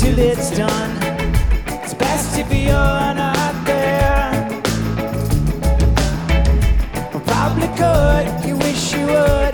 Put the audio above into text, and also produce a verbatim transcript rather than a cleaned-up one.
till it's done. It's best if you're not there. I probably could, you wish you would.